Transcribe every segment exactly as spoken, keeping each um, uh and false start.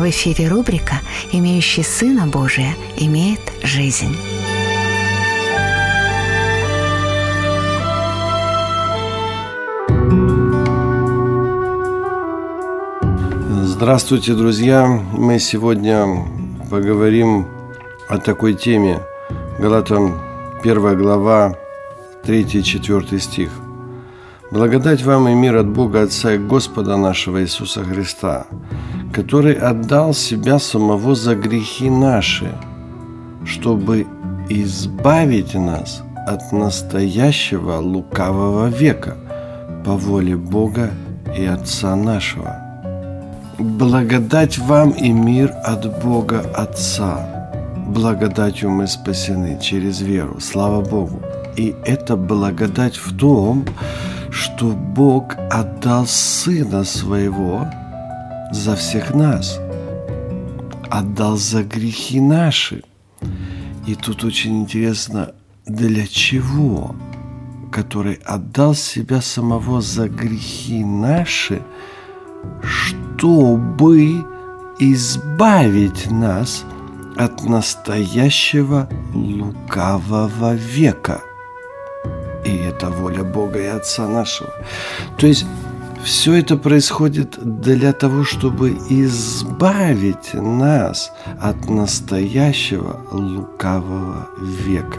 В эфире рубрика «Имеющий Сына Божия имеет жизнь». Здравствуйте, друзья! Мы сегодня поговорим о такой теме. Галатам первая глава, третий-четвёртый стих. «Благодать вам и мир от Бога Отца и Господа нашего Иисуса Христа, который отдал Себя Самого за грехи наши, чтобы избавить нас от настоящего лукавого века по воле Бога и Отца нашего». Благодать вам и мир от Бога Отца. Благодатью мы спасены через веру. Слава Богу. И эта благодать в том, что Бог отдал Сына Своего за всех нас. Отдал за грехи наши. И тут очень интересно, для чего? Который отдал Себя Самого за грехи наши, чтобы избавить нас от настоящего лукавого века. И это воля Бога и Отца нашего. То есть все это происходит для того, чтобы избавить нас от настоящего лукавого века.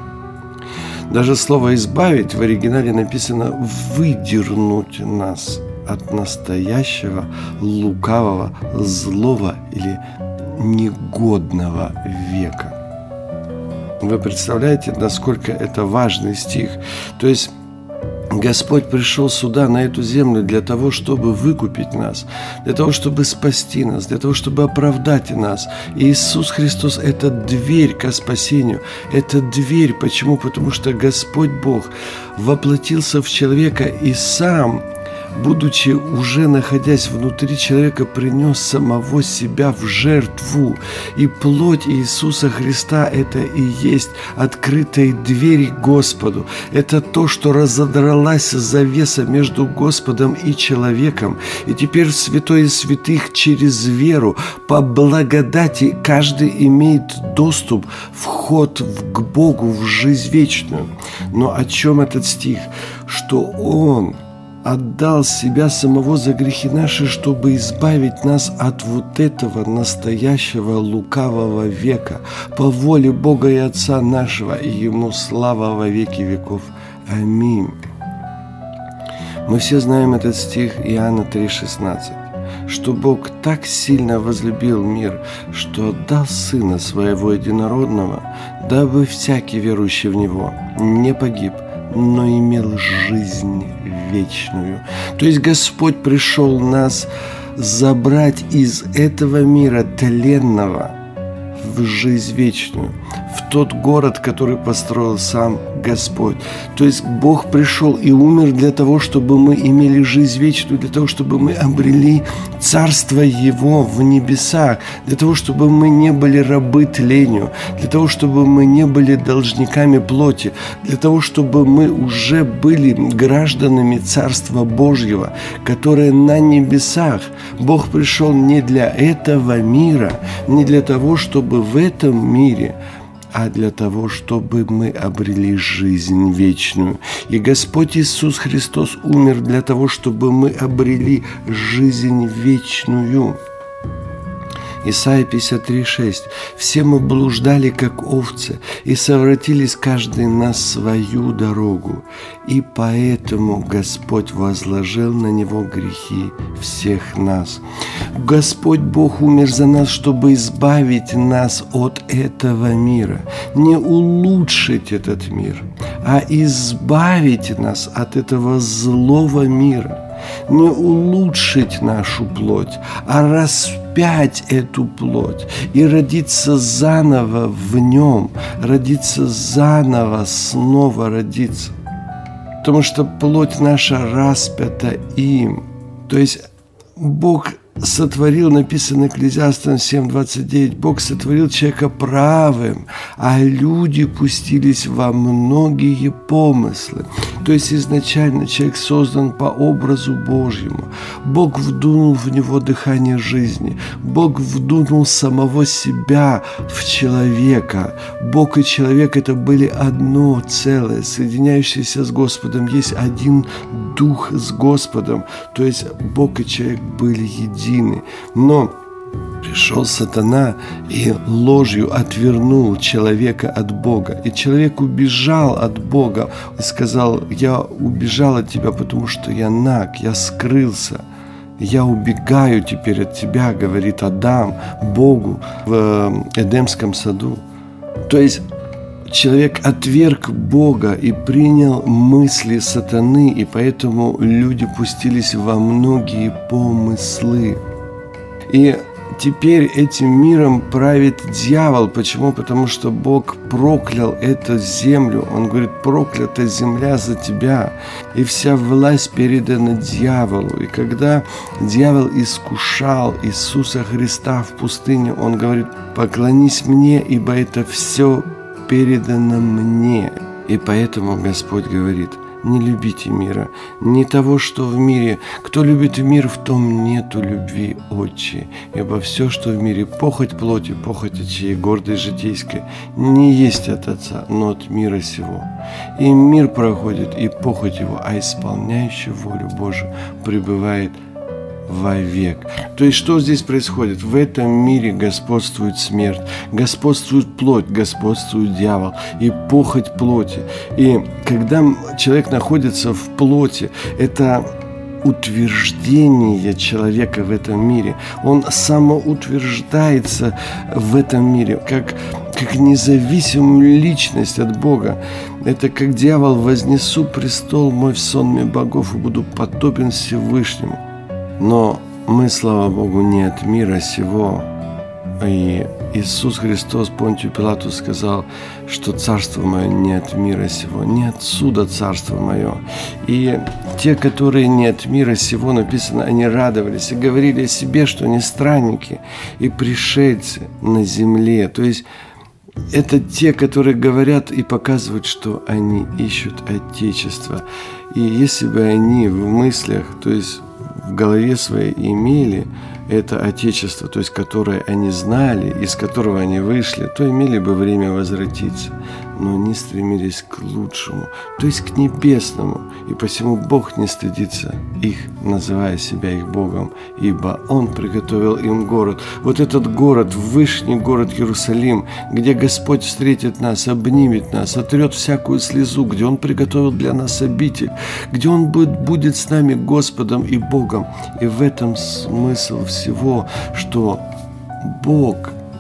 Даже слово «избавить» в оригинале написано «выдернуть нас» от настоящего лукавого, злого или негодного века. Вы представляете, насколько это важный стих? То есть Господь пришел сюда, на эту землю, для того, чтобы выкупить нас, для того, чтобы спасти нас, для того, чтобы оправдать нас. И Иисус Христос – это дверь ко спасению, это дверь. Почему? Потому что Господь Бог воплотился в человека и Сам, будучи уже находясь внутри человека, принес самого себя в жертву. И плоть Иисуса Христа – это и есть открытые двери к Господу. Это то, что разодралась завеса между Господом и человеком. И теперь в святое святых через веру по благодати каждый имеет доступ, вход к Богу, в жизнь вечную. Но о чем этот стих? Что Он отдал Себя Самого за грехи наши, чтобы избавить нас от вот этого настоящего лукавого века по воле Бога и Отца нашего, и Ему слава во веки веков. Аминь. Мы все знаем этот стих Иоанна три шестнадцать, что Бог так сильно возлюбил мир, что отдал Сына Своего Единородного, дабы всякий верующий в Него не погиб, но имел жизнь вечную. То есть Господь пришел нас забрать из этого мира тленного в жизнь вечную, в тот город, который построил сам Господь. То есть Бог пришел и умер для того, чтобы мы имели жизнь вечную, для того, чтобы мы обрели царство Его в небесах, для того, чтобы мы не были рабы тлению, для того, чтобы мы не были должниками плоти, для того, чтобы мы уже были гражданами Царства Божьего, которое на небесах. Бог пришел не для этого мира, не для того, чтобы в этом мире, а для того, чтобы мы обрели жизнь вечную. И Господь Иисус Христос умер для того, чтобы мы обрели жизнь вечную. Исайя пятьдесят три шесть. «Все мы блуждали, как овцы, и совратились каждый на свою дорогу, и поэтому Господь возложил на Него грехи всех нас». Господь Бог умер за нас, чтобы избавить нас от этого мира, не улучшить этот мир, а избавить нас от этого злого мира. Не улучшить нашу плоть, а распять эту плоть и родиться заново в нем, родиться заново, снова родиться. Потому что плоть наша распята им. То есть Бог сотворил, написано Экклезиастам семь двадцать девять, Бог сотворил человека правым, а люди пустились во многие помыслы. То есть изначально человек создан по образу Божьему. Бог вдунул в него дыхание жизни. Бог вдунул самого себя в человека. Бог и человек – это были одно целое, соединяющееся с Господом. Есть один дух с Господом. То есть Бог и человек были едины. Но пришел сатана и ложью отвернул человека от Бога. И человек убежал от Бога и сказал: я убежал от тебя, потому что я наг, я скрылся. Я убегаю теперь от тебя, говорит Адам Богу в Эдемском саду. То есть человек отверг Бога и принял мысли сатаны, и поэтому люди пустились во многие помыслы. И теперь этим миром правит дьявол. Почему? Потому что Бог проклял эту землю. Он говорит: проклята земля за тебя. И вся власть передана дьяволу. И когда дьявол искушал Иисуса Христа в пустыне, он говорит: поклонись мне, ибо это все передано мне. И поэтому Господь говорит: не любите мира, не того, что в мире. Кто любит мир, в том нету любви Отче. Ибо все, что в мире, похоть плоти, похоть очей, гордость житейская, не есть от Отца, но от мира сего. И мир проходит, и похоть его, а исполняющий волю Божию пребывает вовек. То есть что здесь происходит? В этом мире господствует смерть, господствует плоть, господствует дьявол и похоть плоти. И когда человек находится в плоти, это утверждение человека в этом мире. Он самоутверждается в этом мире, как, как независимую личность от Бога. Это как дьявол: вознесу престол мой в сонме богов и буду подобен Всевышнему. Но мы, слава Богу, не от мира сего. И Иисус Христос Понтию Пилату сказал, что царство мое не от мира сего, не отсюда царство мое. И те, которые не от мира сего, написано, они радовались и говорили о себе, что они странники и пришельцы на земле. То есть это те, которые говорят и показывают, что они ищут Отечество. И если бы они в мыслях, то есть в голове своей имели это Отечество, то есть которое они знали, из которого они вышли, то имели бы время возвратиться. Но они стремились к лучшему, то есть к небесному. И посему Бог не стыдится их, называя себя их Богом, ибо Он приготовил им город. Вот этот город, вышний город Иерусалим, где Господь встретит нас, обнимет нас, отрет всякую слезу, где Он приготовил для нас обитель, где Он будет, будет с нами Господом и Богом. И в этом смысл всего, что Бог,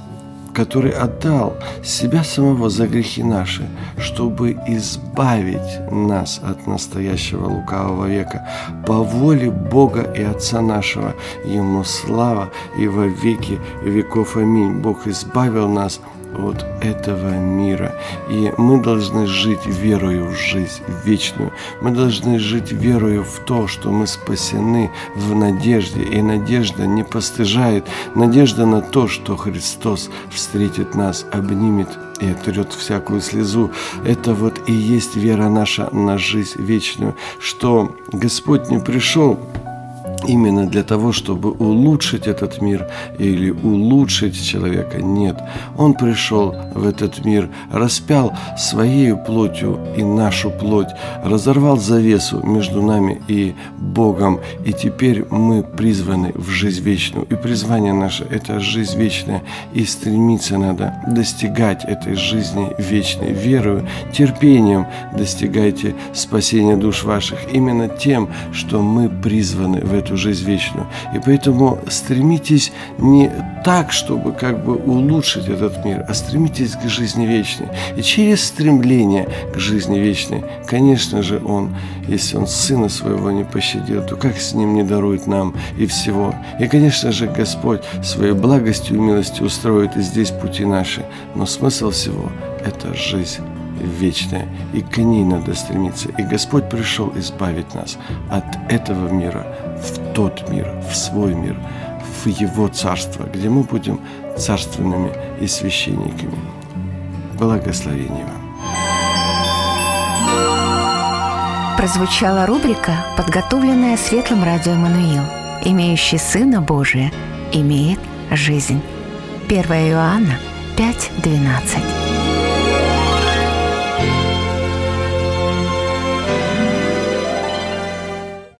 который отдал себя самого за грехи наши, чтобы избавить нас от настоящего лукавого века, по воле Бога и Отца нашего. Ему слава и во веки веков. Аминь. Бог избавил нас от этого мира. И мы должны жить верою в жизнь вечную. Мы должны жить верою в то, что мы спасены в надежде. И надежда не постыжает. Надежда на то, что Христос встретит нас, обнимет и отрет всякую слезу. Это вот и есть вера наша на жизнь вечную, что Господь не пришел именно для того, чтобы улучшить этот мир или улучшить человека. Нет, Он пришел в этот мир, распял Своею плотью и нашу плоть, разорвал завесу между нами и Богом, и теперь мы призваны в жизнь вечную. И призвание наше – это жизнь вечная, и стремиться надо достигать этой жизни вечной. Верою, терпением достигайте спасения душ ваших, именно тем, что мы призваны в эту жизнь вечную. И поэтому стремитесь не так, чтобы как бы улучшить этот мир, а стремитесь к жизни вечной. И через стремление к жизни вечной, конечно же, Он, если Он Сына Своего не пощадил, то как с Ним не дарует нам и всего? И, конечно же, Господь Своей благостью и милостью устроит и здесь пути наши. Но смысл всего – это жизнь вечная, и к ней надо стремиться. И Господь пришел избавить нас от этого мира в тот мир, в свой мир, в Его Царство, где мы будем царственными и священниками. Благословения вам. Прозвучала рубрика, подготовленная Светлым Радио Эммануил. «Имеющий Сына Божия имеет жизнь». первое Иоанна пять двенадцать.